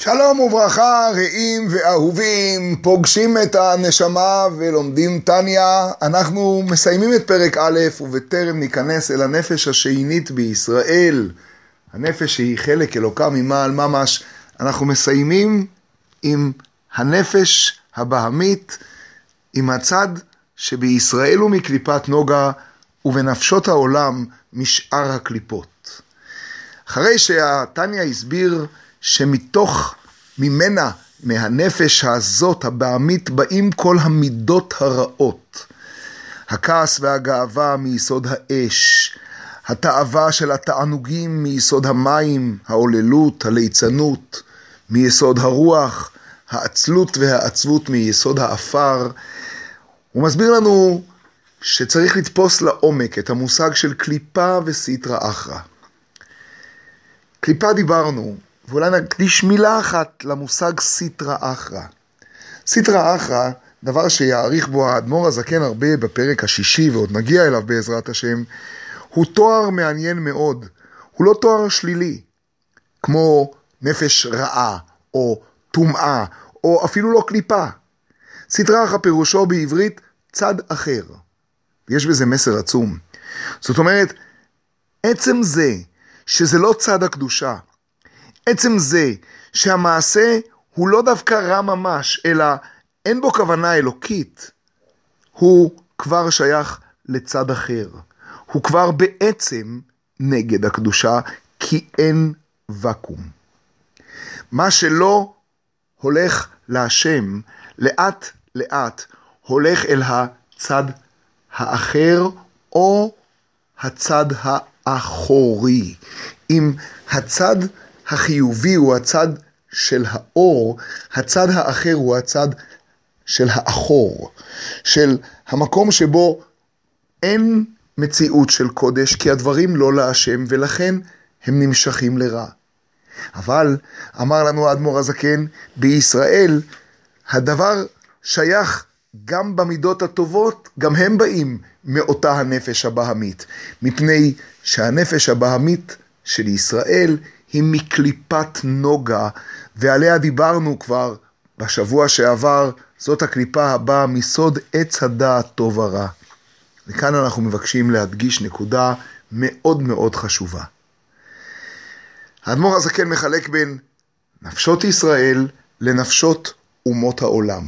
שלום וברכה, רעים ואהובים, פוגשים את הנשמה ולומדים תניה. אנחנו מסיימים את פרק א', ובטרם ניכנס אל הנפש השנית בישראל, הנפש שהיא חלק אלוקה ממעל ממש, אנחנו מסיימים עם הנפש הבהמית, עם הצד שבישראל הוא מקליפת נוגה, ובנפשות העולם משאר הקליפות. אחרי שהתניה הסביר ממנה, מהנפש הזאת הבהמית, באים כל המידות הרעות. הכעס והגאווה מיסוד האש, התאווה של התענוגים מיסוד המים, העוללות, הליצנות, מיסוד הרוח, העצלות והעצבות מיסוד האפר. הוא מסביר לנו שצריך לתפוס לעומק את המושג של קליפה וסיטרא אחרא. קליפה דיברנו, ואולי נקדיש מילה אחת למושג סיטרא אחרא. סיטרא אחרא, דבר שיעריך בו האדמו"ר הזקן הרבה בפרק השישי, ועוד נגיע אליו בעזרת השם, הוא תואר מעניין מאוד. הוא לא תואר שלילי, כמו נפש רעה, או טומאה, או אפילו לא קליפה. סיטרא אחרא פירושו בעברית צד אחר. יש בזה מסר עצום. זאת אומרת, עצם זה שזה לא צד הקדושה, עצם זה שהמעשה הוא לא דווקא רע ממש, אלא אין בו כוונה אלוקית, הוא כבר שייך לצד אחר. הוא כבר בעצם נגד הקדושה, כי אין וקום. מה שלא הולך להשם, לאט לאט הולך אל הצד האחר, או הצד האחורי. אם הצד החיובי הוא הצד של האור, הצד האחר הוא הצד של האחור, של המקום שבו אין מציאות של קודש, כי הדברים לא להשם, ולכן הם נמשכים לרע. אבל אמר לנו האדמו"ר הזקן, בישראל הדבר שייך גם במידות הטובות, גם הם באים מאותה הנפש הבהמית, מפני שהנפש הבהמית של ישראל היא מקליפת נוגה, ועליה דיברנו כבר בשבוע שעבר. זאת הקליפה הבאה מסוד עץ הדעת טוב ורע. וכאן אנחנו מבקשים להדגיש נקודה מאוד מאוד חשובה. האדמו"ר הזקן מחלק בין נפשות ישראל לנפשות אומות העולם.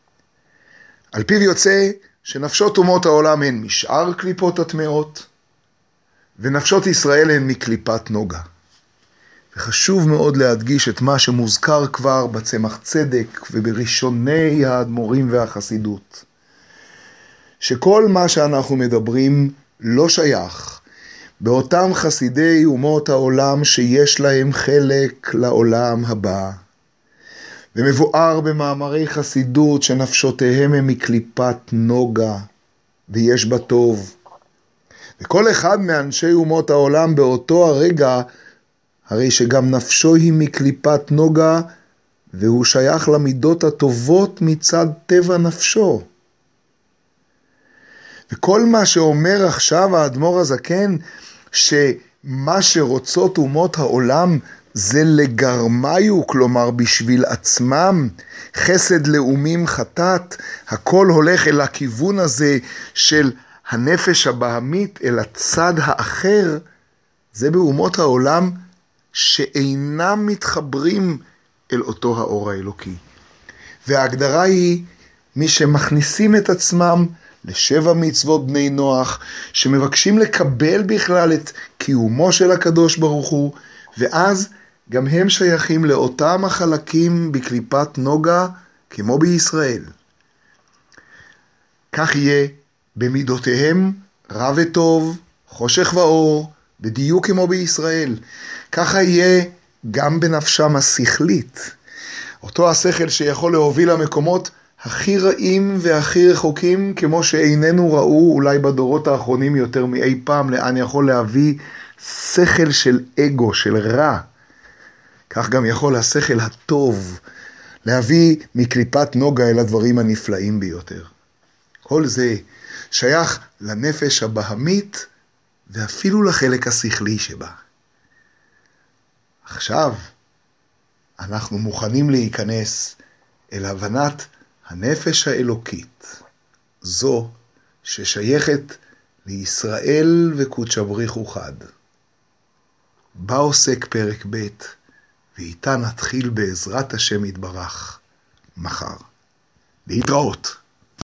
על פיו יוצא שנפשות אומות העולם הן משאר קליפות הטמאות, ונפשות ישראל הן מקליפת נוגה. וחשוב מאוד להדגיש את מה שמוזכר כבר בצמח צדק ובראשוני האדמו"רים והחסידות. שכל מה שאנחנו מדברים לא שייך באותם חסידי אומות העולם שיש להם חלק לעולם הבא. ומבואר במאמרי חסידות שנפשותיהם הם מקליפת נוגה, ויש בה טוב. וכל אחד מאנשי אומות העולם באותו הרגע, הרי שגם נפשו היא מקליפת נוגה, והוא שייך למידות הטובות מצד טבע נפשו. וכל מה שאומר עכשיו האדמו"ר הזקן, שמה שרוצות אומות העולם זה לגרמיו, כלומר בשביל עצמם, חסד לאומים חטאת, הכל הולך אל הכיוון הזה של הנפש הבהמית, אל הצד האחר. זה באומות העולם שאינם מתחברים אל אותו האור האלוקי. וההגדרה היא מי שמכניסים את עצמם לשבע מצוות בני נוח, שמבקשים לקבל בכלל את קיומו של הקדוש ברוך הוא, ואז גם הם שייכים לאותם החלקים בקליפת נוגה כמו בישראל. כך יהיה במידותיהם רע וטוב, חושך ואור, בדיוק כמו בישראל. ככה יהיה גם בנפשם השכלית. אותו השכל שיכול להוביל למקומות הכי רעים והכי רחוקים, כמו שאיננו ראו אולי בדורות האחרונים יותר מאי פעם, לאן יכול להביא שכל של אגו, של רע. כך גם יכול השכל הטוב להביא מקליפת נוגה אל הדברים הנפלאים ביותר. כל זה שייך לנפש הבהמית ואפילו לחלק השכלי שבה. עכשיו, אנחנו מוכנים להיכנס אל הבנת הנפש האלוקית, זו ששייכת לישראל וקודשא בריך הוא חד. בה עוסק פרק ב', ואיתה נתחיל בעזרת השם יתברך מחר. להתראות.